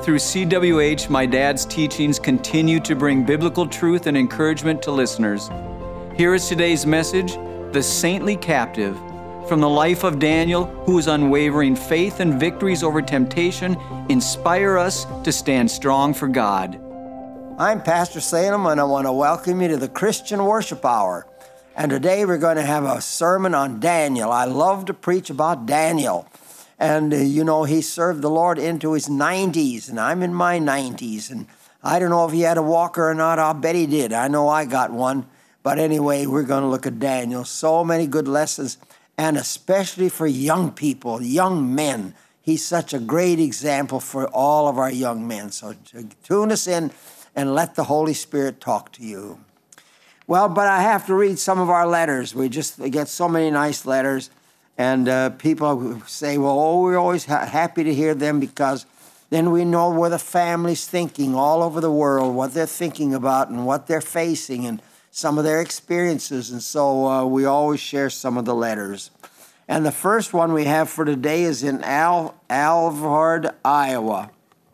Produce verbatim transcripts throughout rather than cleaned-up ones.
Through C W H, my dad's teachings continue to bring biblical truth and encouragement to listeners. Here is today's message, The Saintly Captive, from the life of Daniel, whose unwavering faith and victories over temptation inspire us to stand strong for God. I'm Pastor Salem, and I want to welcome you to the Christian Worship Hour. And today we're going to have a sermon on Daniel. I love to preach about Daniel. And, uh, you know, he served the Lord into his nineties, and I'm in my nineties. And I don't know if he had a walker or not. I'll bet he did. I know I got one. But anyway, we're going to look at Daniel. So many good lessons, and especially for young people, young men. He's such a great example for all of our young men. So tune us in and let the Holy Spirit talk to you. Well, but I have to read some of our letters. We just get so many nice letters. And uh, people say, well, oh, we're always ha- happy to hear them because then we know where the family's thinking all over the world, what they're thinking about and what they're facing and some of their experiences. And so uh, we always share some of the letters. And the first one we have for today is in Al- Alvord, Iowa.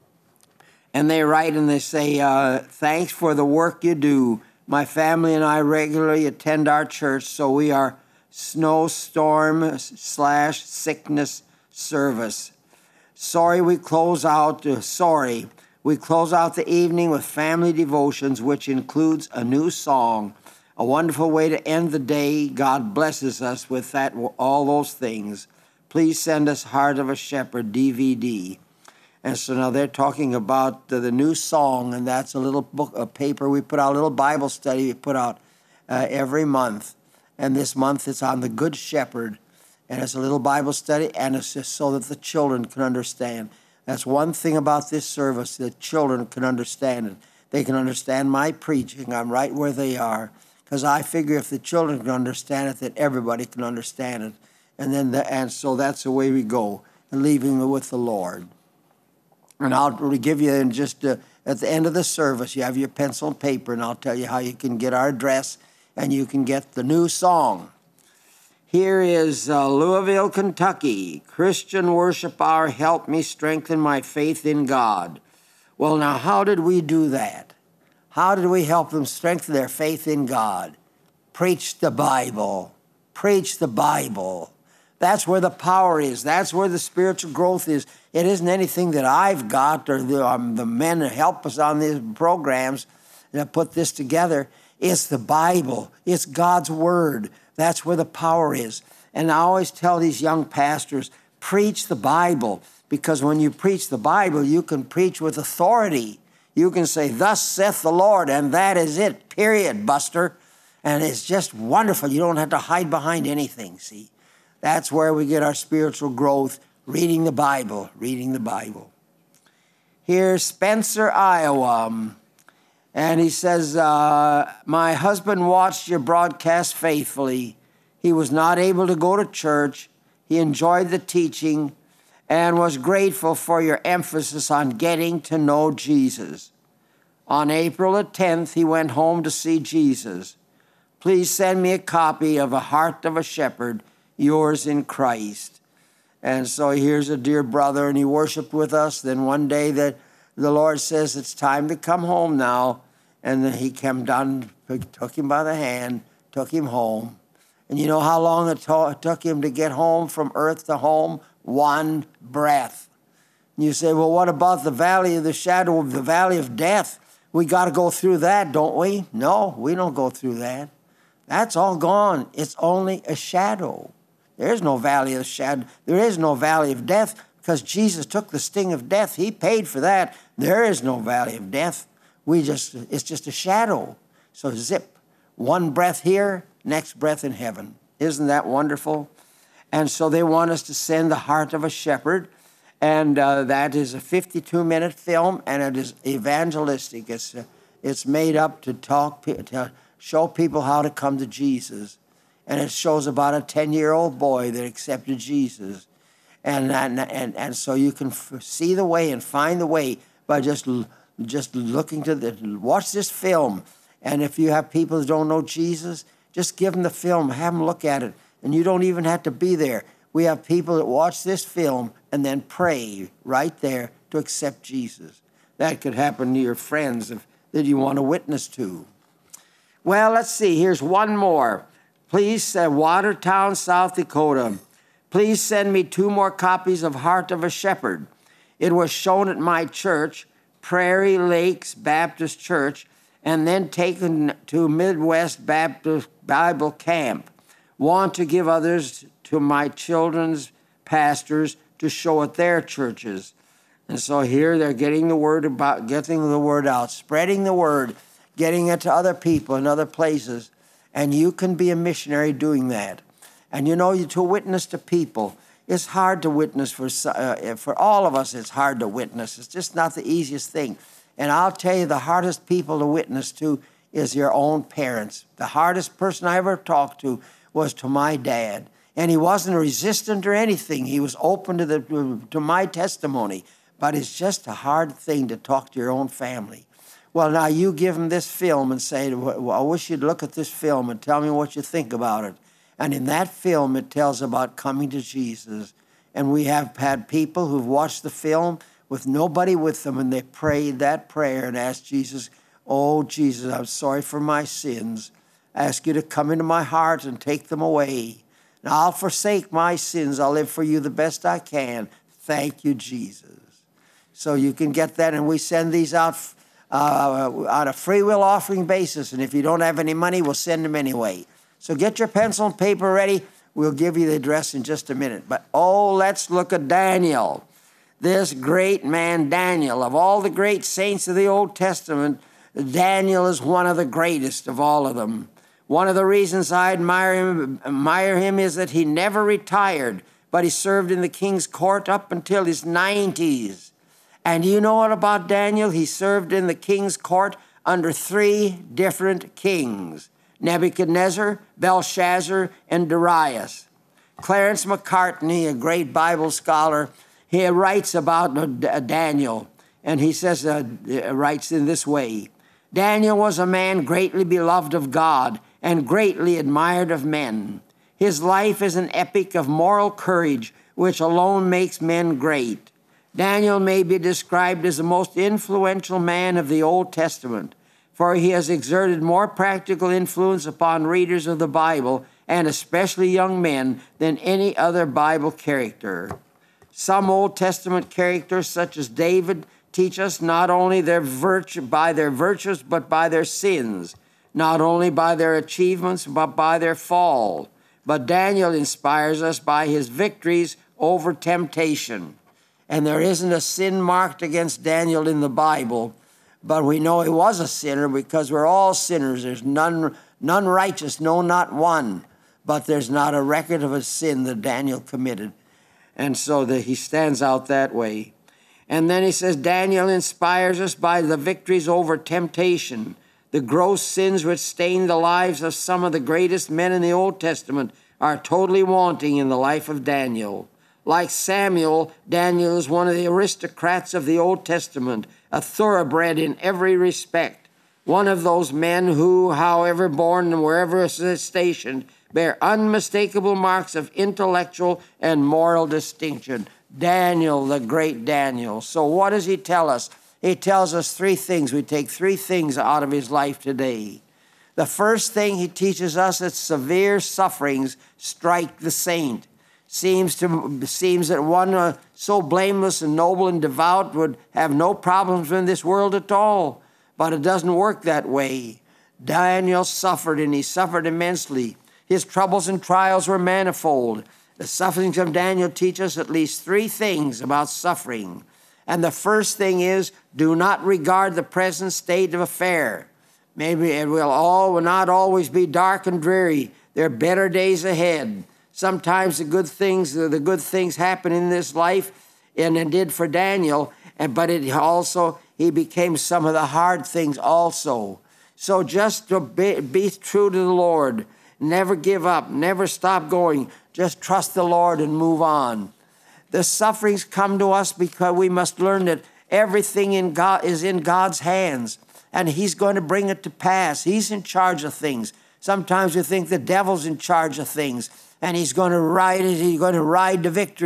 And they write and they say, uh, thanks for the work you do. My family and I regularly attend our church, so we are snowstorm slash sickness service. Sorry we close out, uh, sorry. We close out the evening with family devotions, which includes a new song. A wonderful way to end the day. God blesses us with that, all those things. Please send us Heart of a Shepherd D V D. And so now they're talking about the, the new song, and that's a little book, a paper we put out, a little Bible study we put out uh, every month. And this month it's on the Good Shepherd. And it's a little Bible study, and it's just so that the children can understand. That's one thing about this service, that children can understand it. They can understand my preaching. I'm right where they are. Because I figure if the children can understand it, that everybody can understand it. And then the, and so that's the way we go, and leaving it with the Lord. And I'll give you in just uh, at the end of the service, you have your pencil and paper, and I'll tell you how you can get our address and you can get the new song. Here is uh, Louisville, Kentucky. Christian Worship Hour, help me strengthen my faith in God. Well, now, how did we do that? How did we help them strengthen their faith in God? Preach the Bible. Preach the Bible. That's where the power is. That's where the spiritual growth is. It isn't anything that I've got or the, um, the men that help us on these programs that put this together. It's the Bible. It's God's Word. That's where the power is. And I always tell these young pastors, preach the Bible, because when you preach the Bible, you can preach with authority. You can say, thus saith the Lord, and that is it, period, Buster. And it's just wonderful. You don't have to hide behind anything, see. That's where we get our spiritual growth, reading the Bible, reading the Bible. Here's Spencer, Iowa. And he says, uh, my husband watched your broadcast faithfully. He was not able to go to church. He enjoyed the teaching and was grateful for your emphasis on getting to know Jesus. On April the tenth, he went home to see Jesus. Please send me a copy of A Heart of a Shepherd, yours in Christ. And so here's a dear brother, and he worshiped with us. Then one day that the Lord says, it's time to come home now. And then he came down, took him by the hand, took him home. And you know how long it to- took him to get home from earth to home? One breath. And you say, well, what about the valley of the shadow of the valley of death? We got to go through that, don't we? No, we don't go through that. That's all gone. It's only a shadow. There's no valley of the shadow. There is no valley of death because Jesus took the sting of death. He paid for that. There is no valley of death. We just, it's just a shadow. So zip, one breath here, next breath in heaven. Isn't that wonderful? And so they want us to send The Heart of a Shepherd. And uh, that is a fifty-two minute film, and it is evangelistic. It's, uh, it's made up to talk, to show people how to come to Jesus. And it shows about a ten-year-old boy that accepted Jesus. And, and, and, and so you can f- see the way and find the way by just Just looking to the, watch this film. And if you have people that don't know Jesus, just give them the film, have them look at it. And you don't even have to be there. We have people that watch this film and then pray right there to accept Jesus. that could happen to your friends if, that you want to witness to. Well, let's see. Here's one more. Please, uh, Watertown, South Dakota. Please send me two more copies of Heart of a Shepherd. It was shown at my church, Prairie Lakes Baptist Church, and then taken to Midwest Baptist Bible Camp. Want to give others to my children's pastors to show at their churches. And so here they're getting the word about, getting the word out, spreading the word, getting it to other people in other places. And you can be a missionary doing that. And you know, to witness to people, it's hard to witness for, uh, for all of us, it's hard to witness. It's just not the easiest thing. And I'll tell you, the hardest people to witness to is your own parents. The hardest person I ever talked to was to my dad. And he wasn't resistant or anything. He was open to, the, to my testimony. But it's just a hard thing to talk to your own family. Well, now you give them this film and say, well, I wish you'd look at this film and tell me what you think about it. And in that film, it tells about coming to Jesus. And we have had people who've watched the film with nobody with them, and they prayed that prayer and asked Jesus, oh, Jesus, I'm sorry for my sins. I ask you to come into my heart and take them away. Now, I'll forsake my sins. I'll live for you the best I can. Thank you, Jesus. So you can get that, and we send these out uh, on a free will offering basis. And if you don't have any money, we'll send them anyway. So get your pencil and paper ready. We'll give you the address in just a minute. But, oh, let's look at Daniel. This great man, Daniel. Of all the great saints of the Old Testament, Daniel is one of the greatest of all of them. One of the reasons I admire him, admire him is that he never retired, but he served in the king's court up until his nineties. And you know what about Daniel? He served in the king's court under three different kings: Nebuchadnezzar, Belshazzar, and Darius. Clarence McCartney, a great Bible scholar, he writes about Daniel, and he says, uh, writes in this way: Daniel was a man greatly beloved of God and greatly admired of men. His life is an epic of moral courage, which alone makes men great. Daniel may be described as the most influential man of the Old Testament, for he has exerted more practical influence upon readers of the Bible, and especially young men, than any other Bible character. Some Old Testament characters, such as David, teach us not only their virtue, by their virtues, but by their sins, not only by their achievements, but by their fall. But Daniel inspires us by his victories over temptation. And there isn't a sin marked against Daniel in the Bible, but we know he was a sinner because we're all sinners. There's none, none righteous, no, not one. But there's not a record of a sin that Daniel committed. And so that he stands out that way. And then he says, Daniel inspires us by the victories over temptation. The gross sins which stain the lives of some of the greatest men in the Old Testament are totally wanting in the life of Daniel. Like Samuel, Daniel is one of the aristocrats of the Old Testament, a thoroughbred in every respect. One of those men who, however born and wherever stationed, bear unmistakable marks of intellectual and moral distinction. Daniel, the great Daniel. So what does he tell us? He tells us three things. We take three things out of his life today. The first thing he teaches us is severe sufferings strike the saint. Seems to seems that one uh, so blameless and noble and devout would have no problems in this world at all. But it doesn't work that way. Daniel suffered, and he suffered immensely. His troubles and trials were manifold. The sufferings of Daniel teach us at least three things about suffering. And the first thing is, do not regard the present state of affair. Maybe it will all will not always be dark and dreary. There are better days ahead. Sometimes the good things, the good things happen in this life, and it did for Daniel, and but it also, he became some of the hard things also. So just to be, be true to the Lord. Never give up. Never stop going. Just trust the Lord and move on. The sufferings come to us because we must learn that everything in God is in God's hands, and he's going to bring it to pass. He's in charge of things. Sometimes we think the devil's in charge of things, and he's going to ride it. He's going to ride to victory.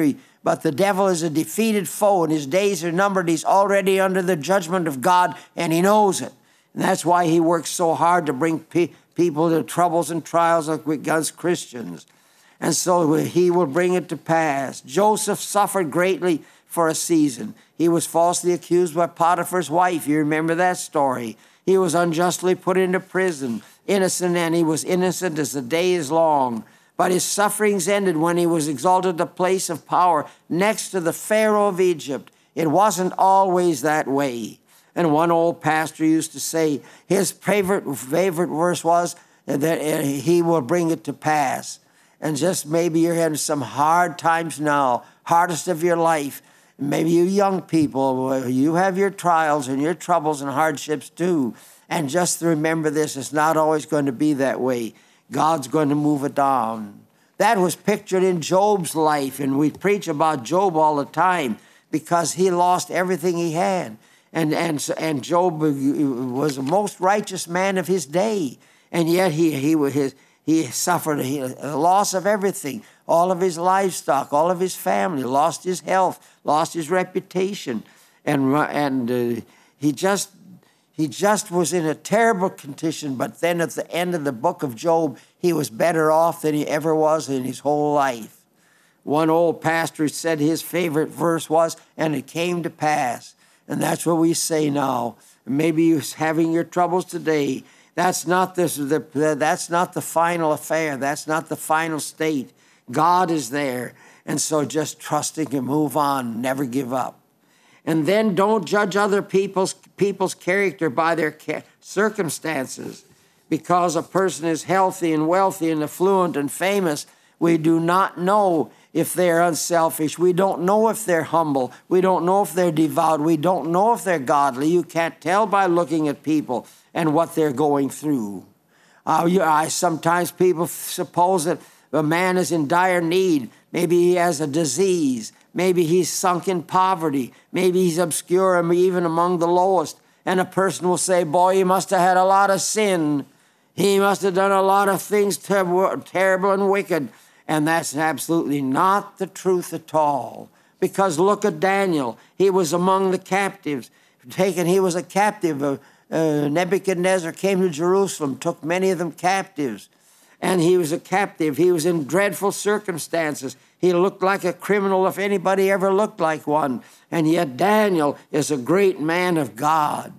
But the devil is a defeated foe, and his days are numbered. He's already under the judgment of God, and he knows it. And that's why he works so hard to bring pe- people to troubles and trials against Christians. And so he will bring it to pass. Joseph suffered greatly for a season. He was falsely accused by Potiphar's wife. You remember that story. He was unjustly put into prison, innocent, and he was innocent as the day is long. But his sufferings ended when he was exalted to the place of power next to the Pharaoh of Egypt. It wasn't always that way. And one old pastor used to say his favorite, favorite verse was that he will bring it to pass. And just maybe you're having some hard times now, hardest of your life. Maybe you young people, you have your trials and your troubles and hardships too. And just remember this, it's not always going to be that way. God's going to move it down. That was pictured in Job's life, and we preach about Job all the time because he lost everything he had. And, and, and Job was the most righteous man of his day, and yet he, he, his, he suffered a loss of everything, all of his livestock, all of his family, lost his health, lost his reputation, and, and uh, he just He just was in a terrible condition, but then at the end of the book of Job, he was better off than he ever was in his whole life. One old pastor said his favorite verse was, and it came to pass. And that's what we say now. Maybe you're having your troubles today. That's not, this, the, that's not the final affair. That's not the final state. God is there. And so just trusting Him, move on, never give up. And then don't judge other people's people's character by their ca- circumstances. Because a person is healthy and wealthy and affluent and famous, we do not know if they're unselfish. We don't know if they're humble. We don't know if they're devout. We don't know if they're godly. You can't tell by looking at people and what they're going through. Uh, you, I, sometimes people suppose that a man is in dire need. Maybe he has a disease. Maybe he's sunk in poverty. Maybe he's obscure and even among the lowest. And a person will say, boy, he must have had a lot of sin. He must have done a lot of things ter- terrible and wicked. And that's absolutely not the truth at all. Because look at Daniel. He was among the captives. Taken, he was a captive. Uh, uh, Nebuchadnezzar came to Jerusalem, took many of them captives. And he was a captive. He was in dreadful circumstances. He looked like a criminal if anybody ever looked like one. And yet Daniel is a great man of God.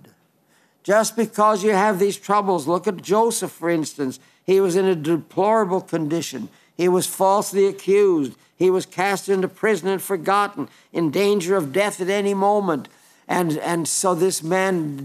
Just because you have these troubles, look at Joseph, for instance. He was in a deplorable condition. He was falsely accused. He was cast into prison and forgotten, in danger of death at any moment. And, and so this man,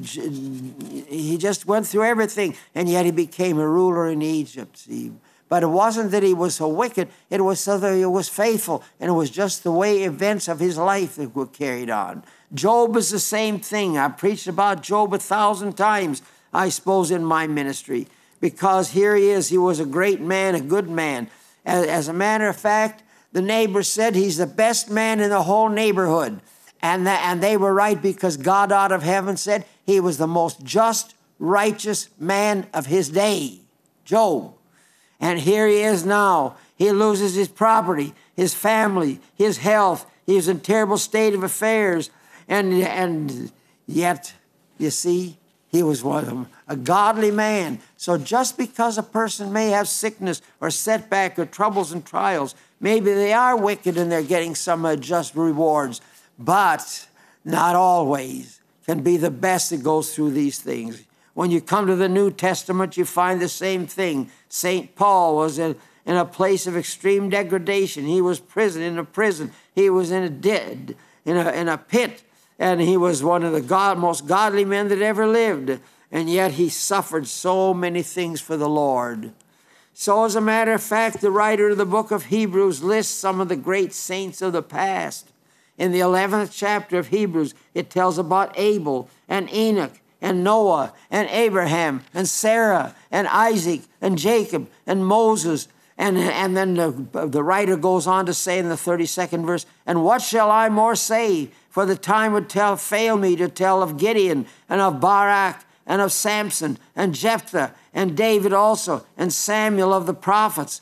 he just went through everything, and yet he became a ruler in Egypt. See? But it wasn't that he was so wicked, it was so that he was faithful, and it was just the way events of his life that were carried on. Job is the same thing. I preached about Job a thousand times, I suppose, in my ministry, because here he is. He was a great man, a good man. As, as a matter of fact, the neighbors said he's the best man in the whole neighborhood. And, the, and they were right, because God out of heaven said he was the most just, righteous man of his day, Job. And here he is now. He loses his property, his family, his health. He's in a terrible state of affairs. And, and yet, you see, he was one of them, a godly man. So just because a person may have sickness or setback or troubles and trials, maybe they are wicked and they're getting some uh, just rewards, but not always. Can be the best that goes through these things. When you come to the New Testament, you find the same thing. Saint Paul was in, in a place of extreme degradation. He was prison in a prison. He was in a dead in a in a pit, and he was one of the God, most godly men that ever lived. And yet he suffered so many things for the Lord. So, as a matter of fact, the writer of the book of Hebrews lists some of the great saints of the past. In the eleventh chapter of Hebrews, it tells about Abel and Enoch and Noah and Abraham and Sarah and Isaac and Jacob and Moses. And, and then the, the writer goes on to say in the thirty-second verse, and what shall I more say? For the time would tell, fail me to tell of Gideon and of Barak and of Samson and Jephthah and David also and Samuel of the prophets.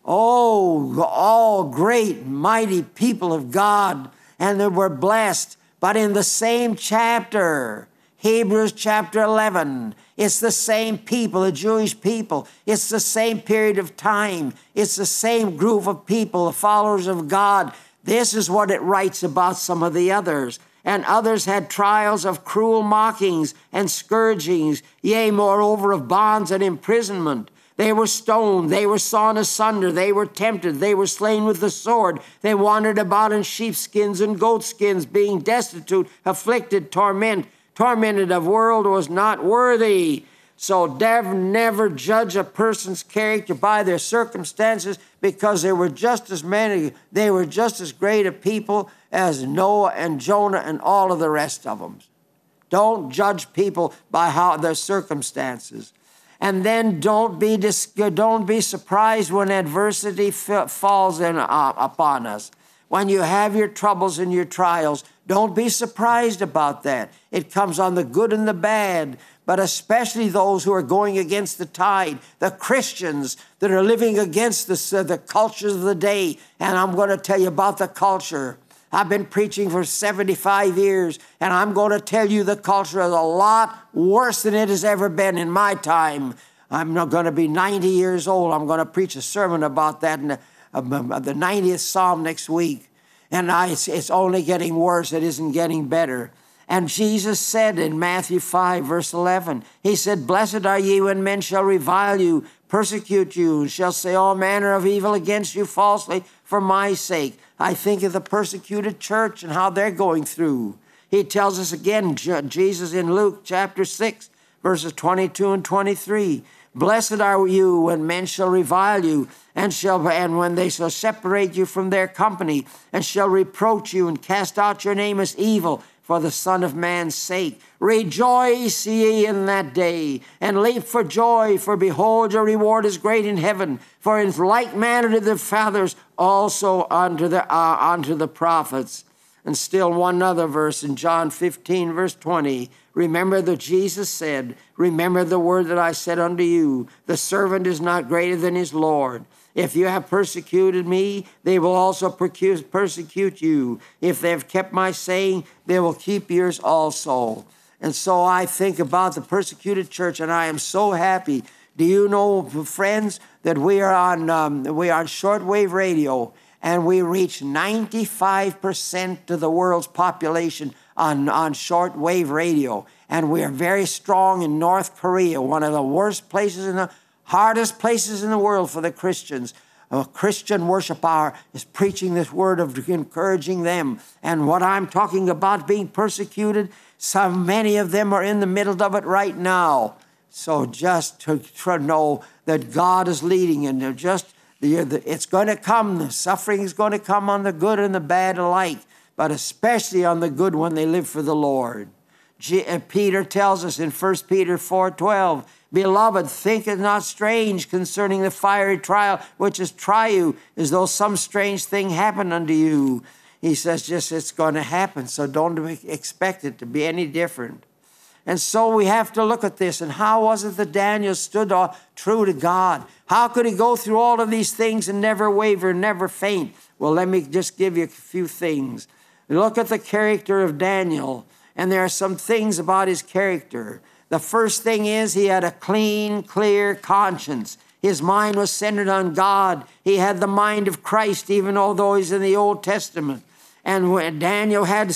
Oh, all great, mighty people of God, and they were blessed. But in the same chapter, Hebrews chapter eleven, it's the same people, the Jewish people. It's the same period of time. It's the same group of people, the followers of God. This is what it writes about some of the others. And others had trials of cruel mockings and scourgings, yea, moreover, of bonds and imprisonment. They were stoned, they were sawn asunder, they were tempted, they were slain with the sword. They wandered about in sheepskins and goatskins, being destitute, afflicted, torment, tormented of world was not worthy. So never, never judge a person's character by their circumstances, because they were just as many, they were just as great a people as Noah and Jonah and all of the rest of them. Don't judge people by how their circumstances. And then don't be dis- don't be surprised when adversity f- falls in, uh, upon us. When you have your troubles and your trials, don't be surprised about that. It comes on the good and the bad, but especially those who are going against the tide, the Christians that are living against the, uh, the cultures of the day. And I'm going to tell you about the culture. I've been preaching for seventy-five years, and I'm going to tell you the culture is a lot worse than it has ever been in my time. I'm not going to be ninety years old. I'm going to preach a sermon about that in the, uh, the ninetieth Psalm next week. And I, it's, it's only getting worse. It isn't getting better. And Jesus said in Matthew five, verse eleven, he said, "Blessed are ye when men shall revile you, persecute you, and shall say all manner of evil against you falsely for my sake." I think of the persecuted church and how they're going through. He tells us again, Jesus in Luke chapter six, verses twenty-two and twenty-three, "Blessed are you when men shall revile you, and shall and when they shall separate you from their company, and shall reproach you and cast out your name as evil for the Son of Man's sake. Rejoice ye in that day, and leap for joy, for behold, your reward is great in heaven. For in like manner did the fathers also unto the uh, unto the prophets." And still one other verse in John fifteen, verse twenty. Remember that Jesus said, "Remember the word that I said unto you, the servant is not greater than his Lord. If you have persecuted me, they will also persecute you. If they have kept my saying, they will keep yours also." And so I think about the persecuted church, and I am so happy. Do you know, friends, that we are on um, we are on shortwave radio, and we reach ninety-five percent of the world's population on, on shortwave radio. And we are very strong in North Korea, one of the worst places in the hardest places in the world for the Christians. A Christian worship hour is preaching this word of encouraging them. And what I'm talking about, being persecuted, so many of them are in the middle of it right now. So just to, to know that God is leading, and just the, the, it's going to come. The suffering is going to come on the good and the bad alike, but especially on the good when they live for the Lord. G, uh, Peter tells us in First Peter four twelve, "Beloved, think it not strange concerning the fiery trial which is try you, as though some strange thing happened unto you." He says just it's going to happen, so don't expect it to be any different. And so we have to look at this. And how was it that Daniel stood true to God? How could he go through all of these things and never waver, never faint? Well, let me just give you a few things. Look at the character of Daniel, and there are some things about his character. The first thing is he had a clean, clear conscience. His mind was centered on God. He had the mind of Christ, even although he's in the Old Testament. And when Daniel had,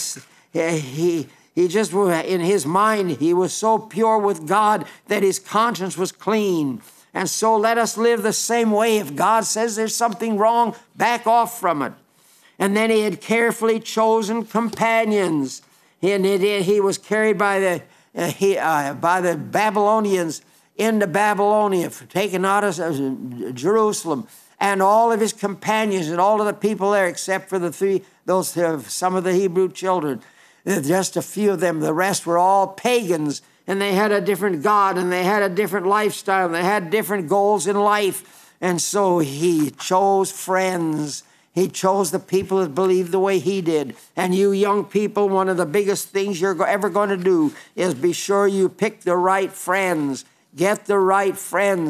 he, he just, in his mind, he was so pure with God that his conscience was clean. And so let us live the same way. If God says there's something wrong, back off from it. And then he had carefully chosen companions. And it, he was carried by the uh, he, uh, by the Babylonians into Babylonia, taken out of uh, Jerusalem, and all of his companions and all of the people there, except for the three, those uh, some of the Hebrew children, just a few of them. The rest were all pagans, and they had a different God, and they had a different lifestyle, and they had different goals in life. And so he chose friends. He chose the people that believed the way he did. And you young people, one of the biggest things you're ever going to do is be sure you pick the right friends. Get the right friends.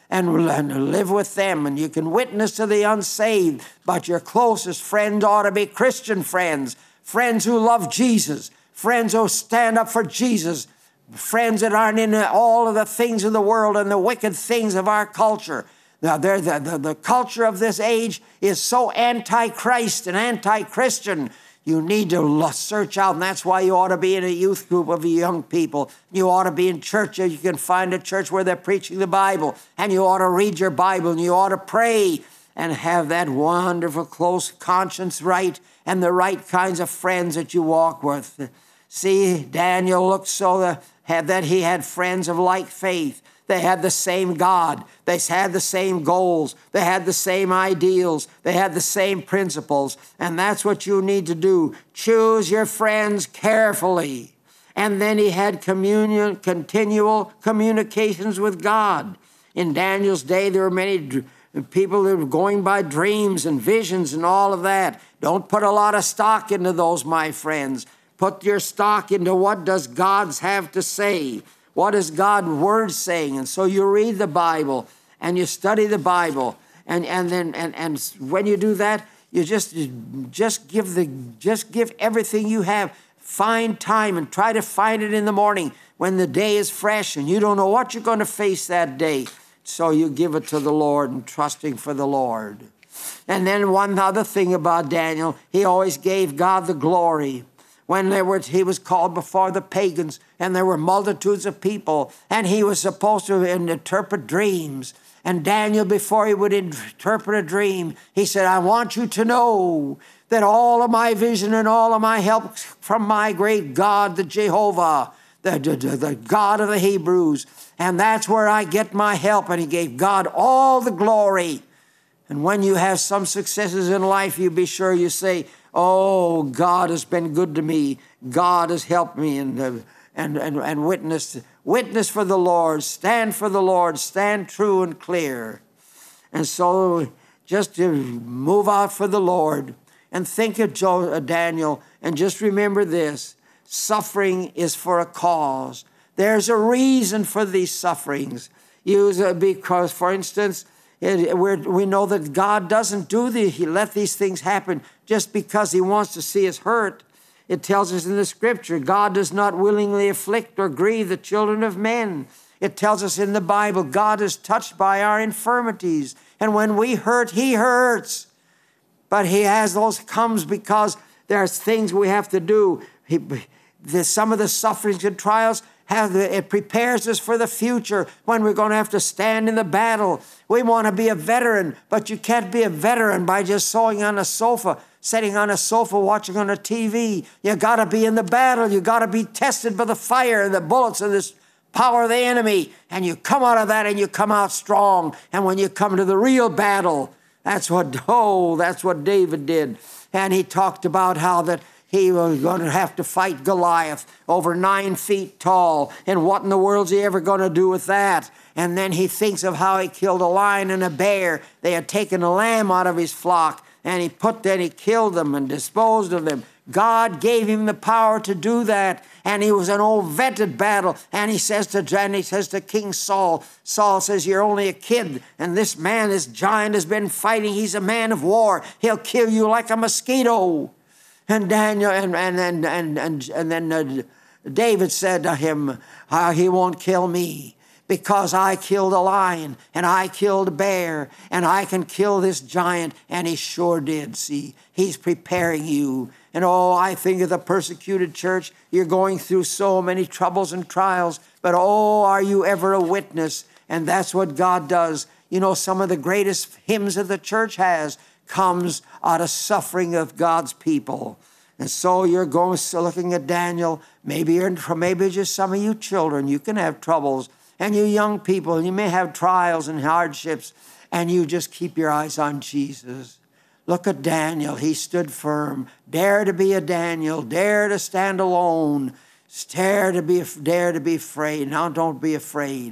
and, and live with them, and you can witness to the unsaved, but your closest friends ought to be Christian friends, friends who love Jesus, friends who stand up for Jesus, friends that aren't in all of the things of the world and the wicked things of our culture. Now, the, the, the culture of this age is so anti-Christ and anti-Christian. You need to search out, and that's why you ought to be in a youth group of young people. You ought to be in church. You can find a church where they're preaching the Bible, and you ought to read your Bible, and you ought to pray and have that wonderful close conscience right and the right kinds of friends that you walk with. See, Daniel looked so that, that he had friends of like faith. They had the same God. They had the same goals. They had the same ideals. They had the same principles. And that's what you need to do. Choose your friends carefully. And then he had communion, continual communications with God. In Daniel's day, there were many people that were going by dreams and visions and all of that. Don't put a lot of stock into those, my friends. Put your stock into what does God have to say. What is God's word saying? And so you read the Bible and you study the Bible. And, and then and, and when you do that, you just, just give the just give everything you have. Find time and try to find it in the morning when the day is fresh and you don't know what you're going to face that day. So you give it to the Lord and trusting for the Lord. And then one other thing about Daniel, he always gave God the glory. When there were, he was called before the pagans, and there were multitudes of people, and he was supposed to interpret dreams. And Daniel, before he would interpret a dream, he said, I want you to know that all of my vision and all of my help from my great God, the Jehovah, the, the, the God of the Hebrews, and that's where I get my help. And he gave God all the glory. And when you have some successes in life, you be sure you say, oh, God has been good to me. God has helped me, and uh, and and and witness, witness for the Lord. Stand for the Lord. Stand true and clear. And so, just to move out for the Lord and think of Joe, uh, Daniel, and just remember this: suffering is for a cause. There's a reason for these sufferings. Use uh, because, for instance, It, we're, we know that God doesn't do the, he let these things happen just because he wants to see us hurt. It tells us in the scripture, God does not willingly afflict or grieve the children of men. It tells us in the Bible, God is touched by our infirmities. And when we hurt, he hurts. But he has those comes because there's things we have to do. He, the, some of the sufferings and trials, Have the, it prepares us for the future when we're going to have to stand in the battle. We want to be a veteran, but you can't be a veteran by just sitting on a sofa, sitting on a sofa watching on a T V. You got to be in the battle. You got to be tested by the fire and the bullets and this power of the enemy. And you come out of that and you come out strong. And when you come to the real battle, that's what, oh, that's what David did. And he talked about how that he was going to have to fight Goliath, over nine feet tall. And what in the world's he ever going to do with that? And then he thinks of how he killed a lion and a bear. They had taken a lamb out of his flock, and he put that, he killed them and disposed of them. God gave him the power to do that. And he was an old vetted battle. And he says to and he says to King Saul, Saul says, you're only a kid. And this man, this giant has been fighting. He's a man of war. He'll kill you like a mosquito. And Daniel and and and and and, and then uh, David said to him, uh, "He won't kill me because I killed a lion and I killed a bear and I can kill this giant." And he sure did. See, he's preparing you. And oh, I think of the persecuted church. You're going through so many troubles and trials, but oh, are you ever a witness? And that's what God does. You know, some of the greatest hymns that the church has comes out of suffering of God's people. And so you're going looking at Daniel. Maybe you're maybe just some of you children, you can have troubles, and you young people, you may have trials and hardships, and you just keep your eyes on Jesus. Look at Daniel. He stood firm. Dare to be a Daniel. Dare to stand alone. Dare to be dare to be afraid. Now don't be afraid.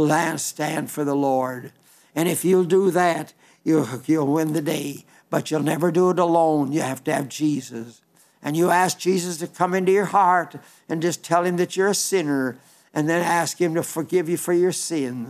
Stand for the Lord. And if you'll do that, You'll, you'll win the day, but you'll never do it alone. You have to have Jesus. And you ask Jesus to come into your heart and just tell him that you're a sinner, and then ask him to forgive you for your sins.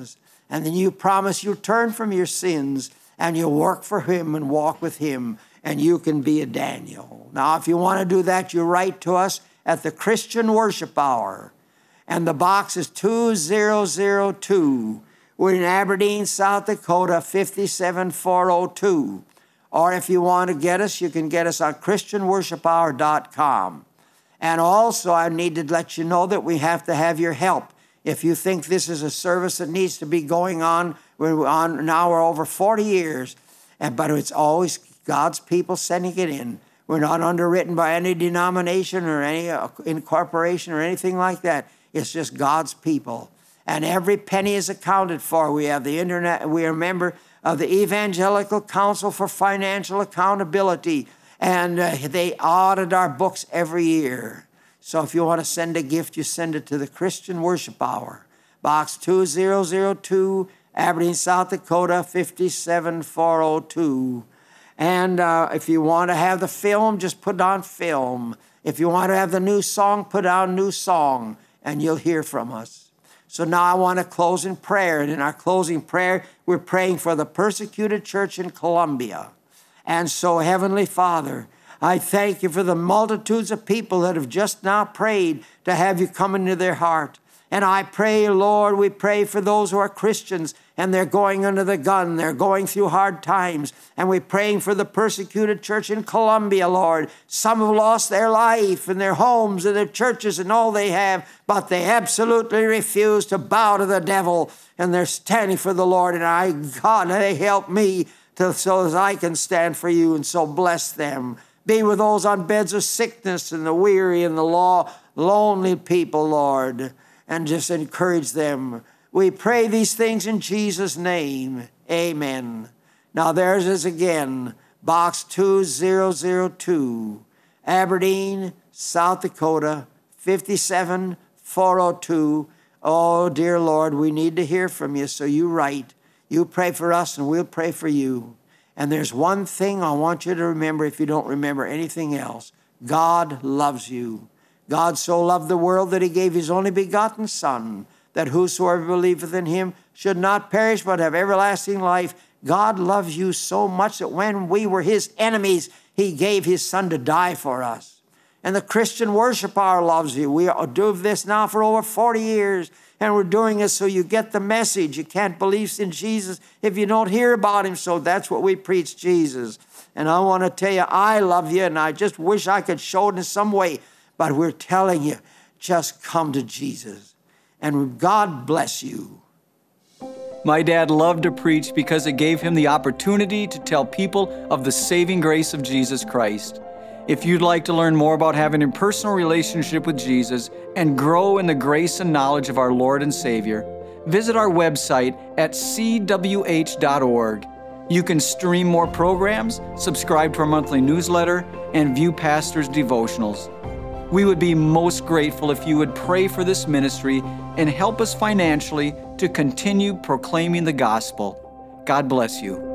And then you promise you'll turn from your sins and you'll work for him and walk with him, and you can be a Daniel. Now, if you want to do that, you write to us at the Christian Worship Hour. And the box is two thousand two. We're in Aberdeen, South Dakota, five seven four oh two. Or if you want to get us, you can get us on christian worship hour dot com. And also, I need to let you know that we have to have your help. If you think this is a service that needs to be going on, we're on now we're over forty years, and, but it's always God's people sending it in. We're not underwritten by any denomination or any uh, incorporation or anything like that. It's just God's people. And every penny is accounted for. We have the internet. We are a member of the Evangelical Council for Financial Accountability, and uh, they audit our books every year. So if you want to send a gift, you send it to the Christian Worship Hour, Box two thousand two, Aberdeen, South Dakota, five seven four oh two. And uh, if you want to have the film, just put on film. If you want to have the new song, put on new song, and you'll hear from us. So now I want to close in prayer. And in our closing prayer, we're praying for the persecuted church in Colombia. And so, Heavenly Father, I thank you for the multitudes of people that have just now prayed to have you come into their heart. And I pray, Lord, we pray for those who are Christians and they're going under the gun. They're going through hard times. And we're praying for the persecuted church in Colombia, Lord. Some have lost their life and their homes and their churches and all they have, but they absolutely refuse to bow to the devil. And they're standing for the Lord. And I, God, they help me to, so as I can stand for you. And so bless them. Be with those on beds of sickness and the weary and the law, lonely people, Lord. And just encourage them. We pray these things in Jesus' name. Amen. Now there's is again, Box two thousand two, Aberdeen, South Dakota, five seven four oh two. Oh, dear Lord, we need to hear from you, so you write. You pray for us, and we'll pray for you. And there's one thing I want you to remember if you don't remember anything else. God loves you. God so loved the world that he gave his only begotten Son, that whosoever believeth in him should not perish but have everlasting life. God loves you so much that when we were his enemies, he gave his Son to die for us. And the Christian Worship Hour loves you. We do this now for over forty years, and we're doing it so you get the message. You can't believe in Jesus if you don't hear about him, so that's what we preach, Jesus. And I want to tell you, I love you, and I just wish I could show it in some way. But we're telling you, just come to Jesus. And God bless you. My dad loved to preach because it gave him the opportunity to tell people of the saving grace of Jesus Christ. If you'd like to learn more about having a personal relationship with Jesus and grow in the grace and knowledge of our Lord and Savior, visit our website at c w h dot org. You can stream more programs, subscribe to our monthly newsletter, and view pastors' devotionals. We would be most grateful if you would pray for this ministry and help us financially to continue proclaiming the gospel. God bless you.